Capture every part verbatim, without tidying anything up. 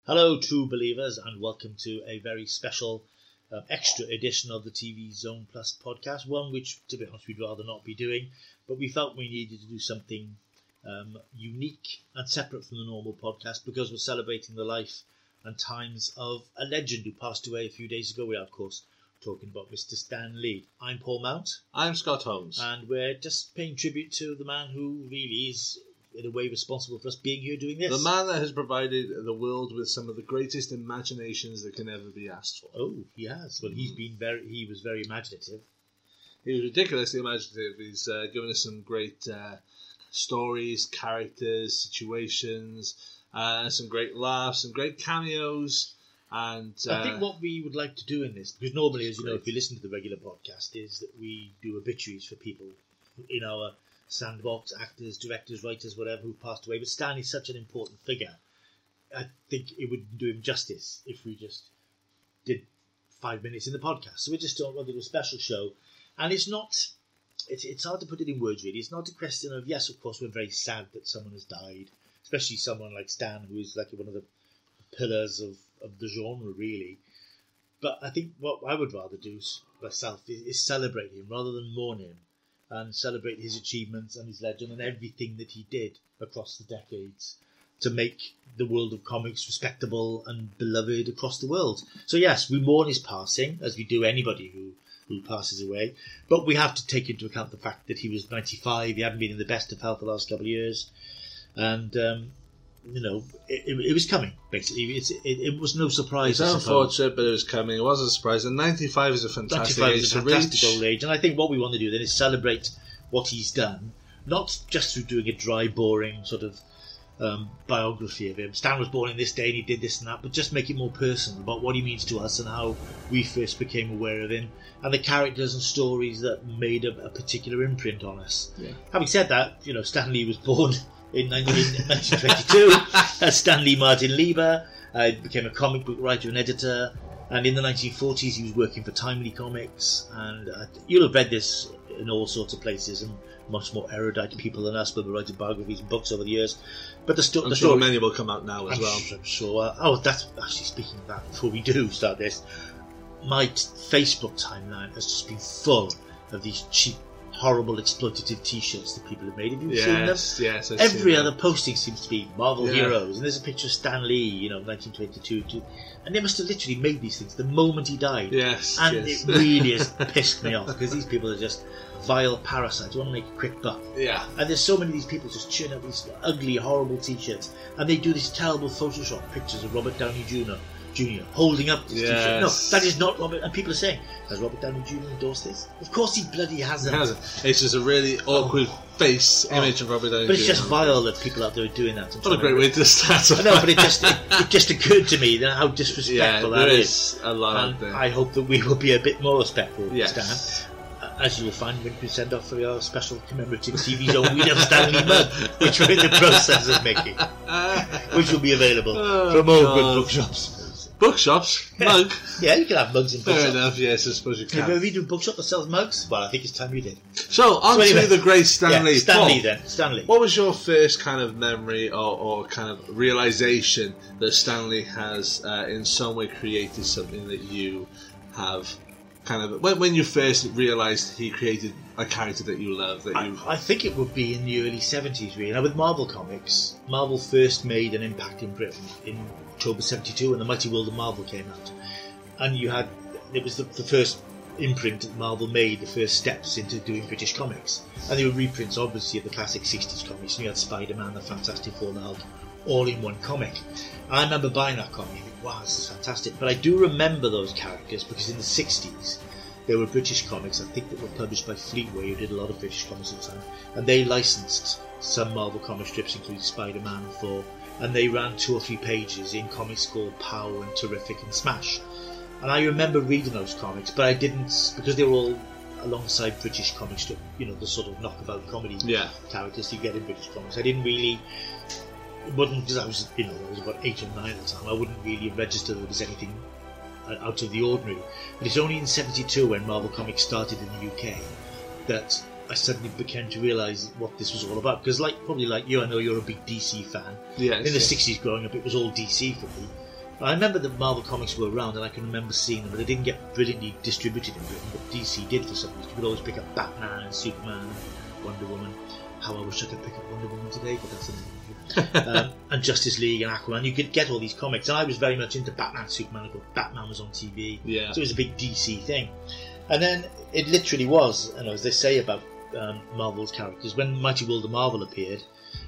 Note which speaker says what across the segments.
Speaker 1: Hello, true believers, and welcome to a very special um, extra edition of the T V Zone Plus podcast, one which, to be honest, we'd rather not be doing, but we felt we needed to do something um, unique and separate from the normal podcast because we're celebrating the life and times of a legend who passed away a few days ago. We are, of course, talking about Mister Stan Lee. I'm Paul Mount.
Speaker 2: I'm Scott Holmes.
Speaker 1: And we're just paying tribute to the man who really is, in a way, responsible for us being here doing this.
Speaker 2: The man that has provided the world with some of the greatest imaginations that can ever be asked for.
Speaker 1: Oh, he has. Well, he's been very, he was very imaginative.
Speaker 2: He was ridiculously imaginative. He's uh, given us some great uh, stories, characters, situations, uh, some great laughs, some great cameos. And uh,
Speaker 1: I think what we would like to do in this, because normally, as you know, if you listen to the regular podcast, is that we do obituaries for people in our sandbox, actors, directors, writers, whatever, who passed away. But Stan is such an important figure. I think it would do him justice if we just did five minutes in the podcast. So we just don't want to do a special show. And it's not, it's, it's hard to put it in words, really. It's not a question of, yes, of course, we're very sad that someone has died, especially someone like Stan, who is like one of the pillars of, of the genre, really. But I think what I would rather do myself is, is celebrate him rather than mourn him, and celebrate his achievements and his legend and everything that he did across the decades to make the world of comics respectable and beloved across the world. So yes, we mourn his passing, as we do anybody who, who passes away, but we have to take into account the fact that he was ninety-five, he hadn't been in the best of health the last couple of years, and um, you know, it, it, it was coming, basically. It's, it, it was no surprise.
Speaker 2: It's unfortunate, but it was coming. It wasn't a surprise. And ninety-five is a fantastic
Speaker 1: ninety-five
Speaker 2: age
Speaker 1: is a
Speaker 2: to
Speaker 1: fantastic
Speaker 2: reach.
Speaker 1: old age. And I think what we want to do then is celebrate what he's done, not just through doing a dry, boring sort of um, biography of him. Stan was born in this day and he did this and that, but just make it more personal about what he means to us and how we first became aware of him and the characters and stories that made a, a particular imprint on us.
Speaker 2: Yeah.
Speaker 1: Having said that, you know, Stan Lee was born in nineteen twenty-two as Stan Lee Martin Lieber. Uh, became a comic book writer and editor, and in the nineteen forties he was working for Timely Comics, and uh, you'll have read this in all sorts of places and much more erudite people than us will be writing biographies and books over the years. But the, sto-
Speaker 2: I'm
Speaker 1: the
Speaker 2: sure
Speaker 1: story,
Speaker 2: many will come out now as
Speaker 1: I'm
Speaker 2: well.
Speaker 1: Sure, I'm sure. Uh, oh, that's actually, speaking of that, before we do start this, my t- Facebook timeline has just been full of these cheap, horrible, exploitative T-shirts that people have made. Have you
Speaker 2: Yes,
Speaker 1: seen them?
Speaker 2: yes. I've
Speaker 1: Every
Speaker 2: seen
Speaker 1: other
Speaker 2: them.
Speaker 1: posting seems to be Marvel
Speaker 2: Yeah.
Speaker 1: heroes, and there's a picture of Stan Lee, you know, nineteen twenty-two, too. And they must have literally made these things the moment he died.
Speaker 2: Yes,
Speaker 1: And
Speaker 2: yes.
Speaker 1: it really has pissed me off, because these people are just vile parasites who want to make a quick buck.
Speaker 2: Yeah.
Speaker 1: And there's so many of these people just churn out these ugly, horrible T-shirts, and they do these terrible Photoshop pictures of Robert Downey Junior Junior holding up this T-shirt. No,
Speaker 2: Yes.
Speaker 1: that is not Robert. And people are saying, has Robert Downey Junior endorsed this? Of course he bloody hasn't.
Speaker 2: It hasn't. It's just a really awkward face
Speaker 1: Oh.
Speaker 2: image of Robert Downey
Speaker 1: But it's
Speaker 2: Junior
Speaker 1: just vile that people out there are doing that.
Speaker 2: What a great way to start.
Speaker 1: I know, but it just it, it just occurred to me that how
Speaker 2: Yeah,
Speaker 1: disrespectful
Speaker 2: there
Speaker 1: that is.
Speaker 2: is a lot out
Speaker 1: And
Speaker 2: there.
Speaker 1: I hope that we will be a bit more respectful,
Speaker 2: Yes.
Speaker 1: Stan. As you will find when we send off for your special commemorative T V Zone We Never Stanley mug, which we're in the process of making, which will be available
Speaker 2: Oh,
Speaker 1: from all
Speaker 2: God.
Speaker 1: good bookshops.
Speaker 2: Bookshops? Mug?
Speaker 1: Yeah, you can have mugs in
Speaker 2: Fair
Speaker 1: bookshops.
Speaker 2: enough, yes, I suppose you
Speaker 1: Have you
Speaker 2: can.
Speaker 1: ever been to a bookshop that sells mugs? Well, I think it's time you did.
Speaker 2: So, on
Speaker 1: So anyway,
Speaker 2: to the great Stanley.
Speaker 1: Yeah, Stanley
Speaker 2: Paul,
Speaker 1: then. Stanley.
Speaker 2: what was your first kind of memory or, or kind of realization that Stanley has uh, in some way created something that you have kind of... When, when you first realised he created a character that you love, that you...
Speaker 1: I, I think it would be in the early seventies, really. Now, with Marvel Comics, Marvel first made an impact in Britain in October seventy-two when The Mighty World of Marvel came out. And you had... It was the, the first imprint that Marvel made, the first steps into doing British comics. And they were reprints, obviously, of the classic sixties comics. And you had Spider-Man, the Fantastic Four, and the Hulk, all in one comic. I remember buying that comic and thinking, wow, this is fantastic. But I do remember those characters because in the sixties, there were British comics, I think, that were published by Fleetway, who did a lot of British comics at the time. And they licensed some Marvel comic strips, including Spider-Man and Thor. And they ran two or three pages in comics called Power and Terrific and Smash. And I remember reading those comics, but I didn't, because they were all alongside British comics, you know, the sort of knockabout comedy
Speaker 2: Yeah.
Speaker 1: characters you get in British comics. I didn't really, it wasn't, because I was, you know, I was about eight or nine at the time, I wouldn't really register that there was anything out of the ordinary. But it's only in seventy-two, when Marvel Comics started in the U K, that I suddenly began to realise what this was all about. Because, like, probably like you, I know you're a big D C fan.
Speaker 2: Yes,
Speaker 1: in the
Speaker 2: yes.
Speaker 1: sixties growing up, it was all D C for me. I remember that Marvel Comics were around, and I can remember seeing them, but they didn't get brilliantly distributed in Britain. But D C did for some reason. You could always pick up Batman and Superman and Wonder Woman. How I wish I could pick up Wonder Woman today, but that's another issue. um, and Justice League and Aquaman. You could get all these comics, and I was very much into Batman, Superman. I thought Batman was on T V,
Speaker 2: Yeah.
Speaker 1: so it was a big D C thing. And then it literally was, you know, as they say about um, Marvel's characters, when Mighty World of Marvel appeared,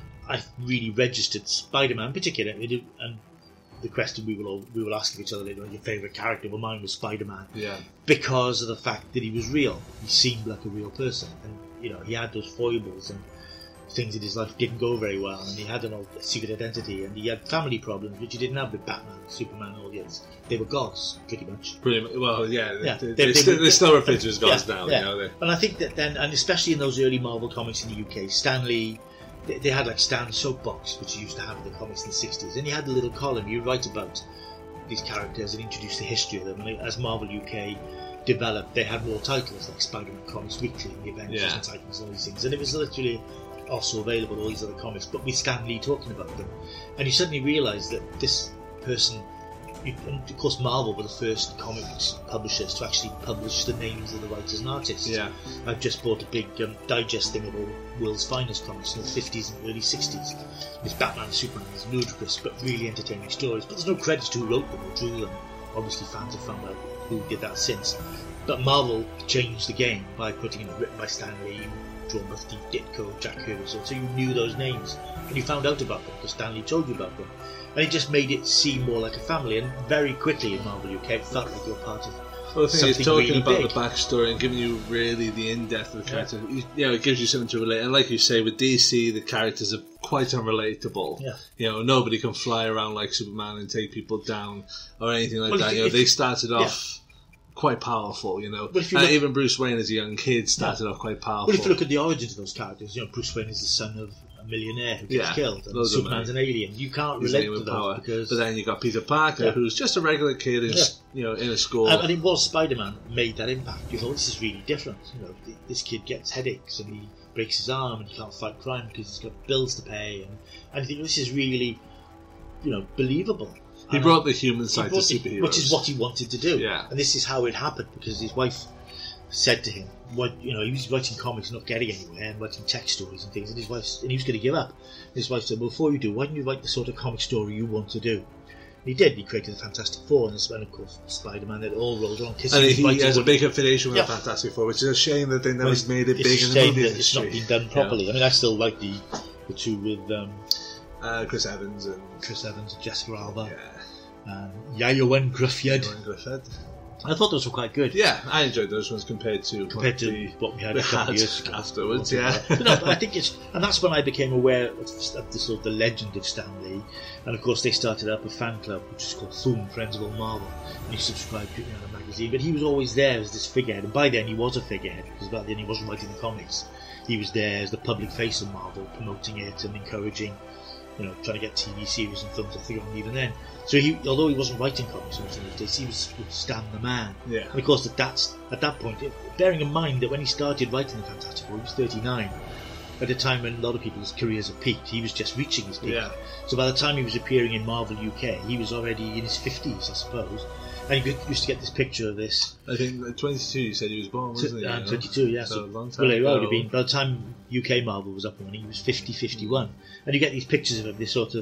Speaker 1: I really registered Spider-Man in particular, and the question we will all, we will ask each other later, your favourite character? Well, mine was Spider-Man.
Speaker 2: Yeah.
Speaker 1: Because of the fact that he was real. He seemed like a real person. And, you know, he had those foibles and things in his life didn't go very well. And he had an old secret identity. And he had family problems, which he didn't have with Batman, Superman, and all the others. They were gods, pretty much.
Speaker 2: Pretty much. Well, yeah.
Speaker 1: Yeah,
Speaker 2: they,
Speaker 1: they-
Speaker 2: they,
Speaker 1: they
Speaker 2: still,
Speaker 1: were-
Speaker 2: they still refer to as gods
Speaker 1: Yeah,
Speaker 2: now.
Speaker 1: yeah.
Speaker 2: You know, they,
Speaker 1: And I think that then, and especially in those early Marvel comics in the U K, Stan Lee, they, they had like Stan's Soapbox, which you used to have in the comics in the sixties. And he had a little column, he would write about these characters and introduce the history of them. And as Marvel U K developed, they had more titles like Spider-Man Comics Weekly and the Avengers
Speaker 2: Yeah.
Speaker 1: and Titans and all these things. And it was literally also available, all these other comics, but with Stan Lee talking about them. And you suddenly realise that this person, and of course Marvel were the first comics publishers to actually publish the names of the writers and artists.
Speaker 2: yeah.
Speaker 1: I've just bought a big um, digest thing of all World's Finest comics in the fifties and early sixties. There's Batman and Superman, there's ludicrous but really entertaining stories, but there's no credit to who wrote them or drew them. Obviously fans have found out who did that since. But Marvel changed the game by putting it written by Stan Lee, drawn by Steve Ditko, Jack Kirby, so you knew those names and you found out about them because Stan Lee told you about them. And it just made it seem more like a family, and very quickly in Marvel U K it felt like you were part of
Speaker 2: Well, the thing is,
Speaker 1: something
Speaker 2: talking
Speaker 1: really
Speaker 2: about
Speaker 1: big.
Speaker 2: the backstory and giving you really the in-depth of the character, you, you know, it gives you something to relate. And like you say, with D C, the characters are quite unrelatable.
Speaker 1: Yeah.
Speaker 2: You know, nobody can fly around like Superman and take people down or anything like
Speaker 1: Well,
Speaker 2: that.
Speaker 1: if-
Speaker 2: You know,
Speaker 1: if-
Speaker 2: they started off quite powerful. You know,
Speaker 1: Well, if you
Speaker 2: and
Speaker 1: look-
Speaker 2: even Bruce Wayne as a young kid started off quite powerful.
Speaker 1: Well, if you look at the origins of those characters, you know, Bruce Wayne is the son of a millionaire who gets
Speaker 2: Yeah,
Speaker 1: killed, and
Speaker 2: loads of
Speaker 1: Superman's an
Speaker 2: money.
Speaker 1: alien. You can't
Speaker 2: His
Speaker 1: relate
Speaker 2: name
Speaker 1: to
Speaker 2: with
Speaker 1: those
Speaker 2: power.
Speaker 1: because...
Speaker 2: But then you got Peter Parker,
Speaker 1: Yeah.
Speaker 2: who's just a regular kid in,
Speaker 1: Yeah.
Speaker 2: you know, in a school.
Speaker 1: And, and it was Spider-Man that made that impact. You thought, this is really different. You know, th- this kid gets headaches and he breaks his arm and he can't fight crime because he's got bills to pay. And, and I think this is really, you know, believable.
Speaker 2: he
Speaker 1: And
Speaker 2: brought the human
Speaker 1: he
Speaker 2: side to
Speaker 1: brought the-
Speaker 2: superheroes.
Speaker 1: which is what he wanted to do.
Speaker 2: Yeah.
Speaker 1: And this is how it happened because his wife said to him, "What you know, he was writing comics, not getting anywhere, and writing text stories and things." And his wife, and he was going to give up. And his wife said, "Well, before you do, why don't you write the sort of comic story you want to do?" And he did. He created the Fantastic Four, and, this, and of course Spider-Man. It all rolled on.
Speaker 2: And he, he has a big
Speaker 1: big
Speaker 2: affiliation with
Speaker 1: Yeah.
Speaker 2: the Fantastic Four, which is a shame that they never
Speaker 1: Well,
Speaker 2: made it
Speaker 1: it's
Speaker 2: big
Speaker 1: a
Speaker 2: in the
Speaker 1: shame
Speaker 2: movie
Speaker 1: that it's
Speaker 2: industry.
Speaker 1: not been done properly. I mean, I still like the the two with um,
Speaker 2: Uh, Chris Evans and
Speaker 1: Chris Evans and Jessica Alba,
Speaker 2: yeah,
Speaker 1: and Yayowen Gruffyard.
Speaker 2: Ryan Griffith.
Speaker 1: I thought those were quite good.
Speaker 2: Yeah, I enjoyed those ones compared to
Speaker 1: Compared
Speaker 2: what
Speaker 1: to
Speaker 2: the,
Speaker 1: what we had
Speaker 2: we
Speaker 1: a couple
Speaker 2: had
Speaker 1: of years ago.
Speaker 2: afterwards. Yeah,
Speaker 1: But no, but I think it's, and that's when I became aware of, of the sort of the legend of Stan Lee. And of course, they started up a fan club which is called Thum, Friends of All Marvel, and he subscribed to it in the magazine. But he was always there as this figurehead, and by then he was a figurehead because by then he wasn't writing the comics. He was there as the public face of Marvel, promoting it and encouraging, you know, trying to get T V series and films. I think on even then. So he, although he wasn't writing comics in those days, he was Stan the man.
Speaker 2: yeah.
Speaker 1: And of course, at that, at that point, it, bearing in mind that when he started writing the Fantastic Four, he was thirty-nine. At a time when a lot of people's careers have peaked, he was just reaching his peak.
Speaker 2: Yeah.
Speaker 1: So by the time he was appearing in Marvel U K, he was already in his fifties, I suppose. And you used to get this picture of this.
Speaker 2: I think at twenty-two you said he was born, wasn't he?
Speaker 1: Uh,
Speaker 2: you know?
Speaker 1: twenty-two, yeah.
Speaker 2: So
Speaker 1: So,
Speaker 2: a long time
Speaker 1: well, it would
Speaker 2: ago.
Speaker 1: have been, by the time U K Marvel was up and running, he was fifty, fifty-one. And you get these pictures of him, this sort of,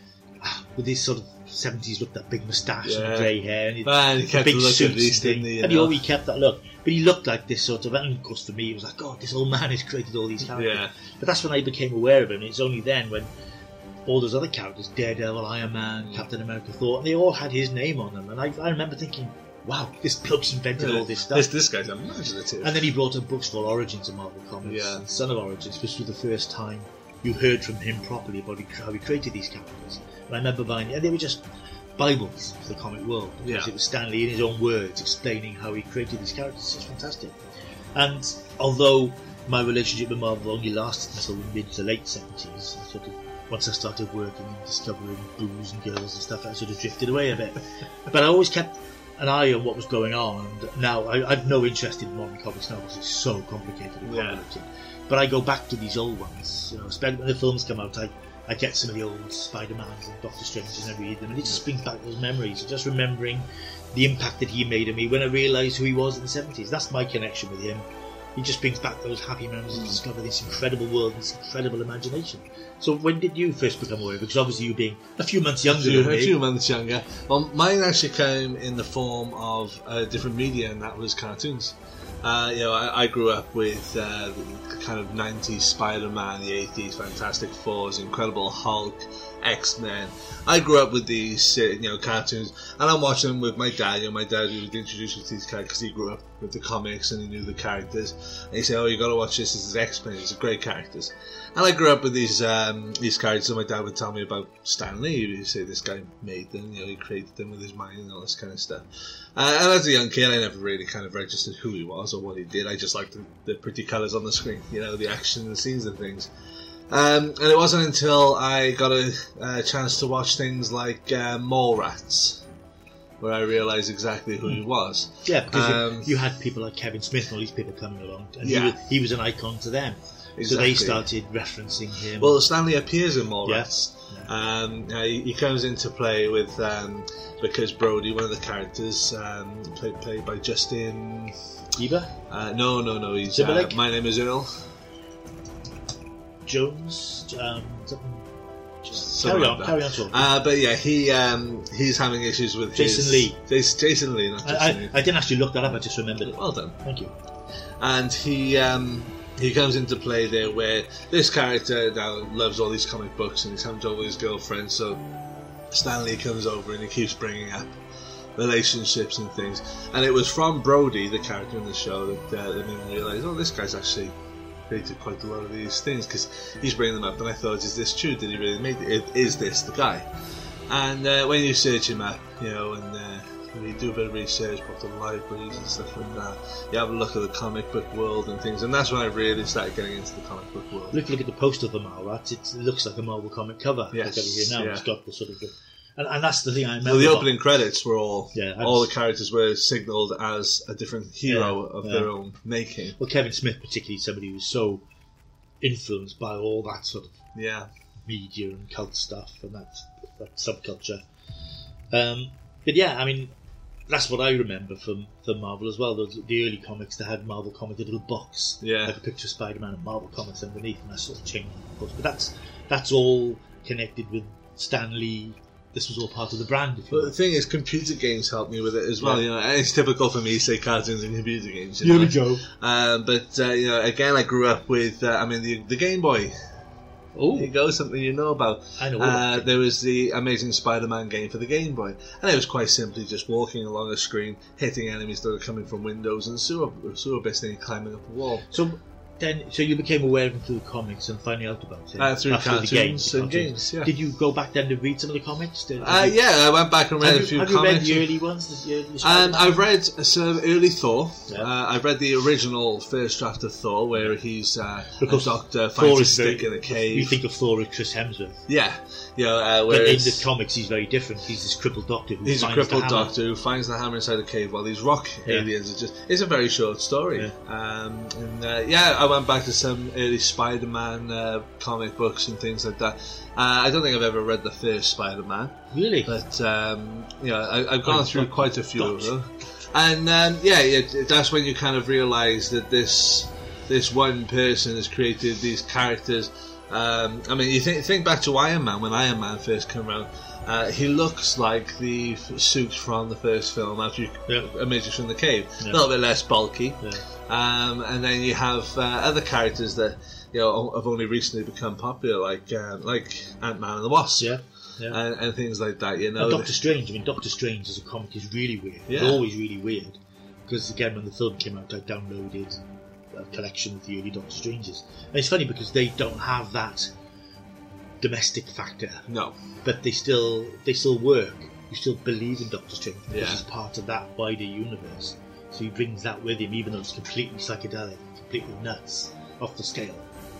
Speaker 1: with this sort of seventies look, that big moustache
Speaker 2: Yeah.
Speaker 1: and grey hair. And
Speaker 2: Man, he
Speaker 1: the
Speaker 2: kept
Speaker 1: big
Speaker 2: the look
Speaker 1: suits
Speaker 2: at least,
Speaker 1: and
Speaker 2: didn't
Speaker 1: things.
Speaker 2: he? you
Speaker 1: And he
Speaker 2: know?
Speaker 1: always kept that look. But he looked like this sort of, and of course for me it was like, God, this old man has created all these characters.
Speaker 2: Yeah.
Speaker 1: But that's when I became aware of him. It's only then when all those other characters, Daredevil, Iron Man, Captain America, Thor, they all had his name on them. And I, I remember thinking, wow, this bloke's invented all this stuff.
Speaker 2: This, this guy's imaginative.
Speaker 1: And then he brought up books called Origins of Marvel Comics,
Speaker 2: Yeah.
Speaker 1: and Son of Origins, which was the first time you heard from him properly about how he created these characters. And I remember buying it, and they were just Bibles for the comic world, because
Speaker 2: Yeah.
Speaker 1: it was Stan Lee in his own words explaining how he created these characters. It's fantastic. And although my relationship with Marvel only lasted until the mid to late seventies, I sort of, once I started working and discovering booze and girls and stuff, I sort of drifted away a bit. But I always kept an eye on what was going on, and now I, I've no interest in modern comics now because it's so complicated and
Speaker 2: Yeah.
Speaker 1: convoluted. But I go back to these old ones, you know, especially when the films come out. I, I get some of the old Spider-Mans and Doctor Stranges and I read them, and it just brings back those memories. Just remembering the impact that he made on me when I realised who he was in the seventies. That's my connection with him. He just brings back those happy memories and discover this incredible world, this incredible imagination. So when did you first become aware of it? Because obviously you being a few months younger
Speaker 2: a few,
Speaker 1: than me.
Speaker 2: A few months younger. Well, mine actually came in the form of uh, different media, and that was cartoons. Uh, you know, I, I grew up with uh, the kind of nineties Spider-Man, the eighties Fantastic Fours, Incredible Hulk, X-Men. I grew up with these, uh, you know, cartoons, and I'm watching them with my dad. You know, my dad would introduce me to these characters because he grew up with the comics and he knew the characters. And he said, "Oh, you got to watch this. This is X-Men. These are great characters." And I grew up with these um, these characters, and my dad would tell me about Stan Lee. He'd say this guy made them, you know, he created them with his mind and all this kind of stuff. Uh, and as a young kid, I never really kind of registered who he was or what he did. I just liked the, the pretty colours on the screen, you know, the action, the scenes and things. Um, and it wasn't until I got a, a chance to watch things like uh, Mallrats where I realised exactly who he was.
Speaker 1: Yeah, because
Speaker 2: Um,
Speaker 1: you, you had people like Kevin Smith and all these people coming along, and
Speaker 2: Yeah.
Speaker 1: he, was, he was an icon to them. So
Speaker 2: Exactly.
Speaker 1: they started referencing him.
Speaker 2: Well, Stanley appears in Mallrats.
Speaker 1: Yeah.
Speaker 2: Um, uh, he, he comes into play with um, because Brody, one of the characters, um, played played by Justin.
Speaker 1: Bieber?
Speaker 2: Uh, no, no, no. He's uh,
Speaker 1: Timberlake?
Speaker 2: My Name Is Earl.
Speaker 1: Jones? Um, something. Just
Speaker 2: Something
Speaker 1: carry
Speaker 2: like
Speaker 1: on,
Speaker 2: that.
Speaker 1: carry on talking.
Speaker 2: Uh, but yeah, he um, he's having issues with
Speaker 1: Jason
Speaker 2: his,
Speaker 1: Lee.
Speaker 2: Jason, Jason Lee, not Jason
Speaker 1: I,
Speaker 2: Lee.
Speaker 1: I, I didn't actually look that up, I just remembered it.
Speaker 2: Well done.
Speaker 1: Thank you.
Speaker 2: And he um, he comes into play there where this character now loves all these comic books and he's having trouble with his girlfriend, so Stanley comes over and he keeps bringing up relationships and things. And it was from Brody, the character in the show, that, uh, that made me realise, oh, this guy's actually created quite a lot of these things, because he's bringing them up, and I thought, is this true? Did he really make it? Is this the guy? And uh, when you search him up, you know, and uh, you do a bit of research about the libraries and stuff like that, you have a look at the comic book world and things, and that's when I really started getting into the comic book world.
Speaker 1: Look, look at the poster for Mallrats. It looks like a Marvel comic cover.
Speaker 2: Yes,
Speaker 1: Look at it here now.
Speaker 2: yeah.
Speaker 1: It's got the sort of, and, and that's the thing I remember.
Speaker 2: Well, the
Speaker 1: about-
Speaker 2: opening credits were all,
Speaker 1: Yeah, I
Speaker 2: all
Speaker 1: was-
Speaker 2: the characters were signalled as a different hero
Speaker 1: Yeah,
Speaker 2: of
Speaker 1: yeah.
Speaker 2: their own making.
Speaker 1: Well, Kevin Smith, particularly, somebody who was so influenced by all that sort of
Speaker 2: Yeah.
Speaker 1: media and cult stuff and that, that subculture. Um, but yeah, I mean, that's what I remember from, from Marvel as well. Those, the early comics, they had Marvel Comics, a little box,
Speaker 2: Yeah.
Speaker 1: like a picture of Spider-Man and Marvel Comics underneath, and that sort of changed, of course. But that's that's all connected with Stan Lee. This was all part of the brand. If you
Speaker 2: But the
Speaker 1: will.
Speaker 2: thing is, computer games helped me with it as well.
Speaker 1: Yeah.
Speaker 2: You know, and it's typical for me to say cartoons and computer games. You know?
Speaker 1: Joe.
Speaker 2: Um, but uh, you know, again, I grew up with. Uh, I mean, the, the Game Boy.
Speaker 1: Oh,
Speaker 2: There you go, something you know about.
Speaker 1: I know.
Speaker 2: Uh, there was the Amazing Spider-Man game for the Game Boy, and it was quite simply just walking along a screen, hitting enemies that were coming from windows, and sewer sewer busting and climbing up a wall.
Speaker 1: so then, so you became aware of him through the comics and finding out about it
Speaker 2: Uh, through
Speaker 1: after
Speaker 2: cartoons
Speaker 1: the games, the
Speaker 2: and
Speaker 1: cartoons.
Speaker 2: games, yeah.
Speaker 1: Did you go back then to read some of the comics? Did,
Speaker 2: Uh,
Speaker 1: have you-
Speaker 2: yeah, I went back and read
Speaker 1: Have
Speaker 2: a
Speaker 1: you,
Speaker 2: few
Speaker 1: have you read
Speaker 2: comics.
Speaker 1: the early ones? The early
Speaker 2: Um,
Speaker 1: Spider-Man?
Speaker 2: I've read some early Thor.
Speaker 1: Yeah.
Speaker 2: Uh, I've read the original first draft of Thor, where he's uh, a
Speaker 1: Because
Speaker 2: doctor
Speaker 1: Thor
Speaker 2: finds a
Speaker 1: is
Speaker 2: stick
Speaker 1: very,
Speaker 2: in a cave.
Speaker 1: You think of Thor as Chris Hemsworth,
Speaker 2: Yeah, you know, uh,
Speaker 1: but in
Speaker 2: whereas
Speaker 1: the comics he's very different. He's this crippled doctor who
Speaker 2: he's a
Speaker 1: finds
Speaker 2: crippled
Speaker 1: the hammer.
Speaker 2: doctor who finds the hammer inside a cave while these rock
Speaker 1: Yeah.
Speaker 2: aliens are just. It's a very short story. Um, and uh, yeah, I went back to some early Spider-Man uh, comic books and things like that. Uh, I don't think I've ever read the first Spider-Man,
Speaker 1: Really?
Speaker 2: but um, you know, I, I've gone
Speaker 1: Oh,
Speaker 2: through
Speaker 1: God.
Speaker 2: quite a few of
Speaker 1: Gotcha.
Speaker 2: them. And um, yeah, it, that's when you kind of realise that this this one person has created these characters. Um, I mean, you think think back to Iron Man when Iron Man first came around. Uh, he looks like the f- suit from the first film after you
Speaker 1: Yeah.
Speaker 2: emerges from the cave.
Speaker 1: Yeah.
Speaker 2: A little bit less bulky.
Speaker 1: Yeah.
Speaker 2: Um, and then you have uh, other characters that you know have only recently become popular, like uh, like Ant-Man and the Wasp,
Speaker 1: Yeah. Yeah.
Speaker 2: and, and things like that. You know,
Speaker 1: And Doctor Strange. I mean, Doctor Strange as a comic is really weird. It's
Speaker 2: Yeah.
Speaker 1: always really weird. Because again, when the film came out, I downloaded a collection of the early Doctor Stranges, and it's funny because they don't have that domestic factor,
Speaker 2: no,
Speaker 1: but they still they still work. You still believe in Doctor Strange because
Speaker 2: Yeah.
Speaker 1: he's part of that wider universe. So he brings that with him, even though it's completely psychedelic, completely nuts, off the scale.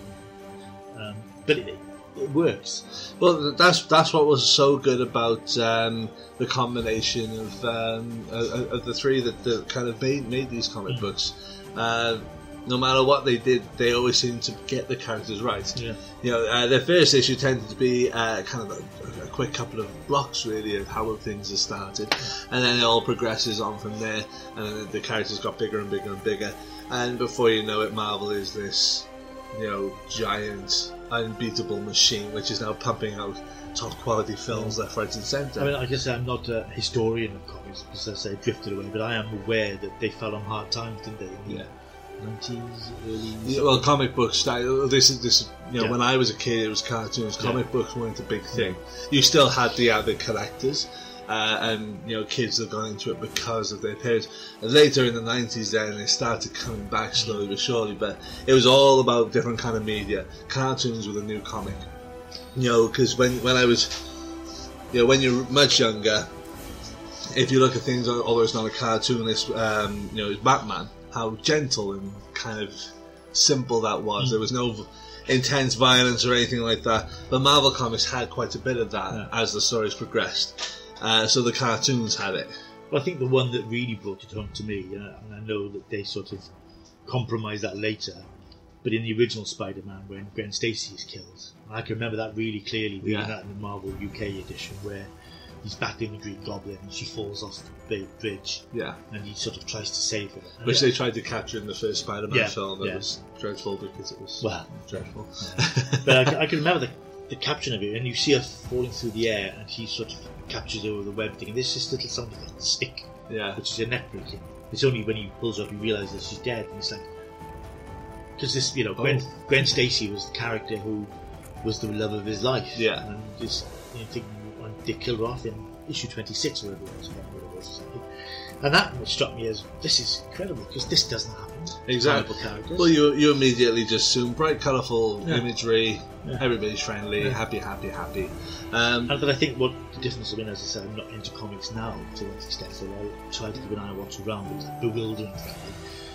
Speaker 1: Um, but it, it works.
Speaker 2: well, that's that's what was so good about um, the combination of um, of, of the three that, that kind of made made these comic
Speaker 1: Mm.
Speaker 2: books. Uh, no matter what they did, they always seemed to get the characters right.
Speaker 1: Yeah.
Speaker 2: You know, uh, their first issue tended to be uh, kind of a, a quick couple of blocks, really, of how things are started, and then it all progresses on from there, and then the characters got bigger and bigger and bigger, and before you know it, Marvel is this, you know, giant, unbeatable machine which is now pumping out top quality films left, right, and centre.
Speaker 1: I mean, like I say, I'm not a historian of comics because, as I say, I drifted away, but I am aware that they fell on hard times, didn't they? In the
Speaker 2: Yeah.
Speaker 1: nineties, early.
Speaker 2: Yeah, well, comic books style. This is this. You know,
Speaker 1: Yeah.
Speaker 2: when I was a kid, it was cartoons. Comic
Speaker 1: Yeah.
Speaker 2: books weren't a big thing. You still had the avid collectors, uh, and you know, kids that got into it because of their parents. And later in the nineties, then they started coming back slowly but surely. But it was all about different kind of media. Cartoons were the new comic. You know, because when when I was, you know, when you're much younger, if you look at things, although it's not a cartoon, it's um, you know, it's Batman. How gentle and kind of simple that was. Mm. There was no intense violence or anything like that. But Marvel Comics had quite a bit of that yeah. as the stories progressed. Uh, so the cartoons had it.
Speaker 1: Well, I think the one that really brought it home to me, uh, and I know that they sort of compromised that later, but in the original Spider-Man, when Gwen Stacy is killed, I can remember that really clearly, reading yeah. that in the Marvel U K edition, where he's battling the Green Goblin and she falls off the bridge. Yeah. And he sort of tries to save her. And
Speaker 2: Which
Speaker 1: yeah.
Speaker 2: they tried to capture in the first Spider-Man
Speaker 1: yeah,
Speaker 2: film. It
Speaker 1: yeah.
Speaker 2: was dreadful because it was
Speaker 1: well,
Speaker 2: dreadful.
Speaker 1: Yeah. But I, I can remember the, the caption of it, and you see her falling through the air and he sort of captures her with the web thing. And there's this little something like a stick,
Speaker 2: yeah.
Speaker 1: which is a neck breaking. It's only when he pulls her up he realises she's dead. And it's like, because this, you know, Gwen, oh. Gwen Stacy was the character who was the love of his life.
Speaker 2: Yeah.
Speaker 1: And just, you know, thinking when they killed her off in issue twenty-six or whatever it was, whatever it was or something. And that struck me as, this is incredible, because this doesn't happen.
Speaker 2: Exactly.
Speaker 1: Characters.
Speaker 2: Well, you you immediately just assume bright, colourful
Speaker 1: yeah.
Speaker 2: imagery,
Speaker 1: yeah.
Speaker 2: everybody's friendly,
Speaker 1: yeah.
Speaker 2: happy, happy, happy. Um,
Speaker 1: and, but I think what the difference, I mean, as I said, I'm not into comics now to that extent, so I try to keep an eye on what's around, but it's bewildering, frankly.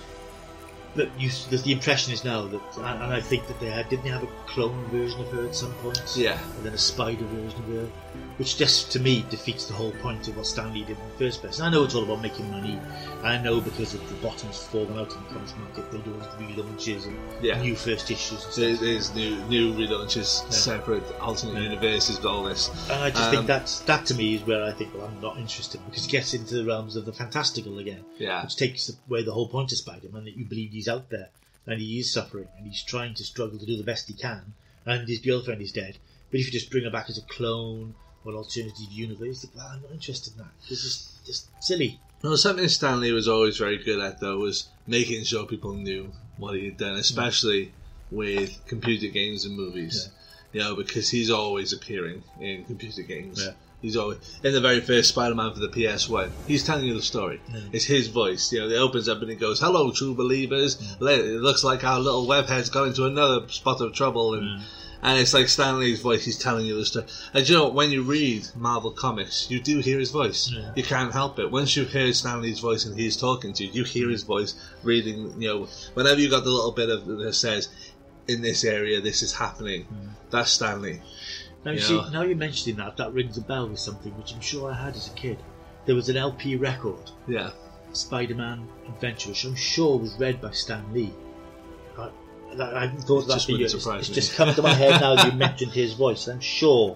Speaker 1: But you, the, the impression is now that, and I think that they had, didn't they have a clone version of her at some point?
Speaker 2: Yeah.
Speaker 1: And then a spider version of her, which just, to me, defeats the whole point of what Stan Lee did in the first place. And I know it's all about making money, and I know because of the bottoms falling out in the comics market, they do relaunches and yeah. new first issues and stuff.
Speaker 2: There's new, new relaunches, yeah. separate alternate yeah. universes, all this.
Speaker 1: And I just
Speaker 2: um,
Speaker 1: think that's, that to me is where I think, well, I'm not interested, because it gets into the realms of the fantastical again,
Speaker 2: yeah.
Speaker 1: which takes away the whole point of Spider-Man, that you believe he's out there, and he is suffering, and he's trying to struggle to do the best he can, and his girlfriend is dead. But if you just bring her back as a clone or an alternative universe, well, I'm not interested in that, because it's just silly.
Speaker 2: No, something Stan Lee was always very good at, though, was making sure people knew what he had done, especially mm. with computer games and movies. Yeah. You know, because he's always appearing in computer games. Yeah. He's always in the very first Spider-Man for the P S one. He's telling you the story. Yeah. It's his voice. You know, it opens up and he goes, "Hello, true believers. Yeah. It looks like our little webhead's got into another spot of trouble." And yeah. and it's like Stan Lee's voice. He's telling you the story. And you know, when you read Marvel Comics, you do hear his voice. Yeah. You can't help it. Once you've heard Stan Lee's voice and he's talking to you, you hear his voice reading. You know, whenever you got the little bit of that says, "In this area, this is happening," yeah. that's Stan Lee.
Speaker 1: Now, you
Speaker 2: you
Speaker 1: see,
Speaker 2: know?
Speaker 1: now you're mentioning that, that rings a bell with something which I'm sure I had as a kid. There was an L P record,
Speaker 2: yeah,
Speaker 1: Spider-Man Adventure, which I'm sure was read by Stan Lee. I, I haven't thought of that for years. It's, it's just come to my head now that you mentioned his voice. I'm sure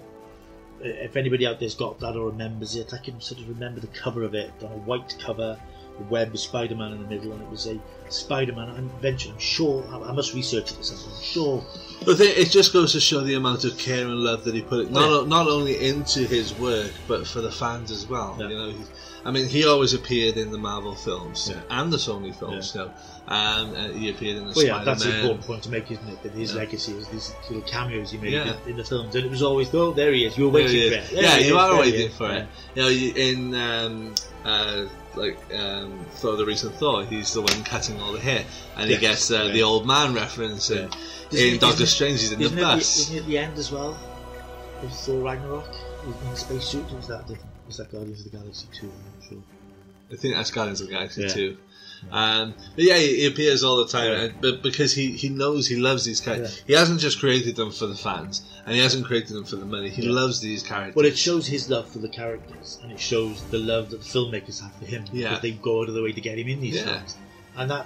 Speaker 1: if anybody out there's got that or remembers it, I can sort of remember the cover of it, on a white cover, the web with Spider-Man in the middle, and it was a Spider-Man Adventure. I'm sure, I, I must research it or something, I'm sure.
Speaker 2: But it just goes to show the amount of care and love that he put not yeah. not only into his work, but for the fans as well. Yeah. You know, he, I mean, he always appeared in the Marvel films yeah. and the Sony films. Yeah. You know, um, and he appeared in the
Speaker 1: well,
Speaker 2: Spider-Man.
Speaker 1: Yeah, that's an important point to make, isn't it? That his yeah. legacy is these little cameos he made
Speaker 2: yeah.
Speaker 1: in, in the films, and it was always, oh, there he is. You were waiting for it. There
Speaker 2: yeah, you
Speaker 1: is,
Speaker 2: are waiting for
Speaker 1: yeah.
Speaker 2: it. You know, you, in um, uh, like um, Thor: The Recent Thor, he's the one cutting all the hair, and
Speaker 1: yeah.
Speaker 2: he gets uh, yeah. the old man reference. And
Speaker 1: yeah.
Speaker 2: in Doctor Strange, he's in the bus.
Speaker 1: Isn't it at the end as well? Of Thor Ragnarok, in the spacesuit, or was that different? Was that Guardians of the Galaxy two? I'm not sure.
Speaker 2: I think that's Guardians of the Galaxy
Speaker 1: yeah.
Speaker 2: two. Um, but yeah, he, he appears all the time, yeah. and, but because he, he knows he loves these characters. Yeah. He hasn't just created them for the fans, and he hasn't created them for the money. He yeah. loves these characters.
Speaker 1: Well, it shows his love for the characters, and it shows the love that the filmmakers have for him,
Speaker 2: yeah.
Speaker 1: because they go out of the way to get him in these
Speaker 2: yeah.
Speaker 1: films. And that's,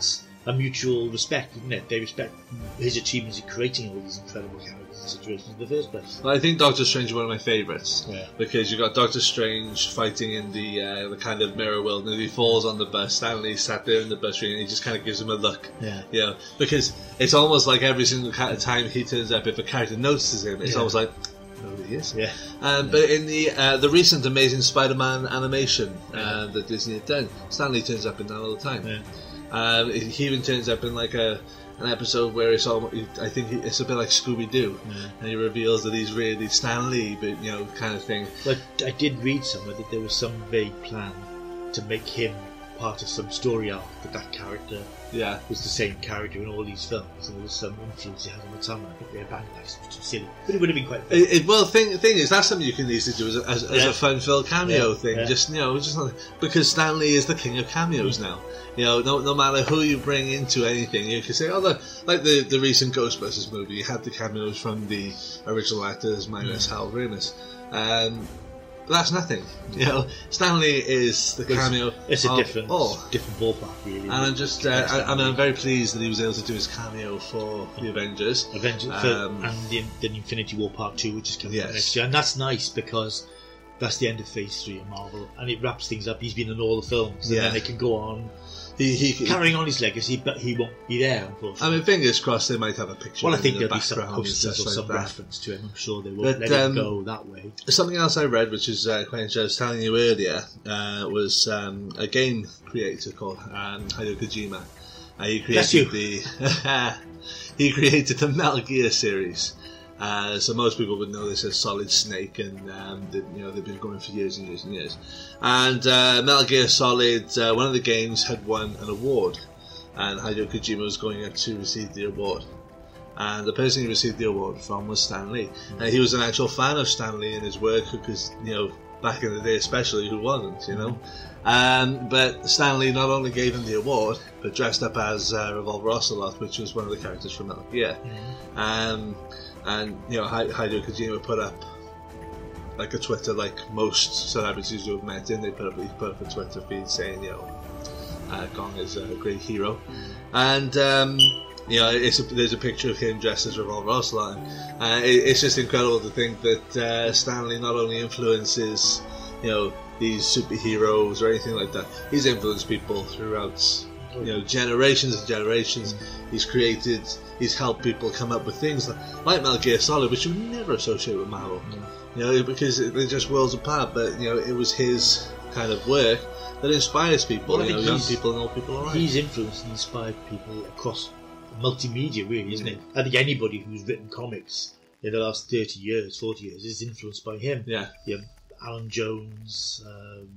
Speaker 1: a mutual respect, isn't it? They respect his achievements in creating all these incredible characters and situations in the first place.
Speaker 2: Well, I think Doctor Strange is one of my favourites
Speaker 1: Yeah.
Speaker 2: because you got Doctor Strange fighting in the uh, the kind of mirror world, and he falls on the bus. Stanley sat there in the bus, and he just kind of gives him a look.
Speaker 1: Yeah.
Speaker 2: You know, because it's almost like every single ca- time he turns up, if a character notices him, it's
Speaker 1: Yeah.
Speaker 2: almost like, oh, he is.
Speaker 1: Yeah.
Speaker 2: Um,
Speaker 1: Yeah.
Speaker 2: But in the uh, the recent Amazing Spider-Man animation uh, that Disney had done, Stanley turns up in that all the time.
Speaker 1: Yeah.
Speaker 2: Um, he even turns up in like a an episode where it's almost, I think it's a bit like Scooby-Doo,
Speaker 1: Yeah.
Speaker 2: and he reveals that he's really Stan Lee, but you know, kind of thing.
Speaker 1: But I did read somewhere that there was some vague plan to make him part of some story arc, that that character
Speaker 2: Yeah.
Speaker 1: was the same character in all these films, and there was some influence he had on the time. I think they abandoned that 'cause it was too silly. But it would have been quite fun.
Speaker 2: It, it, well, thing thing is, that's something you can easily do as a, as, as
Speaker 1: Yeah.
Speaker 2: a fun-filled cameo
Speaker 1: Yeah,
Speaker 2: thing.
Speaker 1: yeah.
Speaker 2: Just you know, just not, because Stan Lee is the king of cameos now. You know, no, no matter who you bring into anything, you can say, oh, the, like the the recent Ghostbusters movie, you had the cameos from the original actors minus
Speaker 1: Mm.
Speaker 2: Hal Ramis. Um, but that's nothing. You know, Stan Lee is the
Speaker 1: It's-
Speaker 2: cameo.
Speaker 1: It's a
Speaker 2: of
Speaker 1: different,
Speaker 2: all.
Speaker 1: different ballpark, really.
Speaker 2: And I'm just, uh, I, I mean, I'm very pleased that he was able to do his cameo for the Avengers.
Speaker 1: Avengers
Speaker 2: Um,
Speaker 1: and the, the Infinity War Part Two, which is coming out
Speaker 2: Yes.
Speaker 1: next year, and that's nice because that's the end of Phase Three of Marvel, and it wraps things up. He's been in all the films, and
Speaker 2: Yeah.
Speaker 1: then they can go on
Speaker 2: He, he,
Speaker 1: carrying on his legacy, but he won't be there, unfortunately.
Speaker 2: I mean, fingers crossed they might have a picture.
Speaker 1: well, I
Speaker 2: in
Speaker 1: think
Speaker 2: the
Speaker 1: there'll be some
Speaker 2: background and
Speaker 1: posters
Speaker 2: such
Speaker 1: or
Speaker 2: like
Speaker 1: some
Speaker 2: that.
Speaker 1: reference to him. I'm sure they won't
Speaker 2: But,
Speaker 1: let
Speaker 2: um,
Speaker 1: it go that way.
Speaker 2: Something else I read, which is uh, quite interesting, I was telling you earlier, uh, was um, a game creator called um, Hideo Kojima. Uh, he
Speaker 1: That's you.
Speaker 2: created the he created the Metal Gear series. Uh, so most people would know this as Solid Snake, and um, they, you know they've been going for years and years and years. And uh, Metal Gear Solid, uh, one of the games had won an award, and Hideo Kojima was going up to receive the award. And the person he received the award from was Stan Lee.
Speaker 1: Mm-hmm.
Speaker 2: Uh, he was an actual fan of Stan Lee and his work, because you know back in the day, especially, who wasn't, you know. Um, but Stan Lee not only gave him the award, but dressed up as uh, Revolver Ocelot, which was one of the characters from Metal Gear.
Speaker 1: Mm-hmm.
Speaker 2: Um, and you know, Hi- Hideo Kojima put up like a Twitter, like most celebrities who have met him, they put up he put up a Twitter feed saying, you know, uh, Gong is a great hero, and um, you know, it's a, there's a picture of him dressed as Revolver Ocelot. Uh, it, it's just incredible to think that uh, Stan Lee not only influences, you know, these superheroes or anything like that, he's influenced people throughout, you know, generations and generations. He's created, he's helped people come up with things like, like Metal Gear Solid, which you would never associate with Marvel, you know, because they're just worlds apart. But you know, it was his kind of work that inspires people,
Speaker 1: Well, I
Speaker 2: you know,
Speaker 1: think
Speaker 2: young
Speaker 1: he's-
Speaker 2: people and old people alike.
Speaker 1: He's influenced and inspired people across multimedia, really, isn't it? I think anybody who's written comics in the last thirty years, forty years, is influenced by him.
Speaker 2: Yeah.
Speaker 1: You know, Alan Jones, um,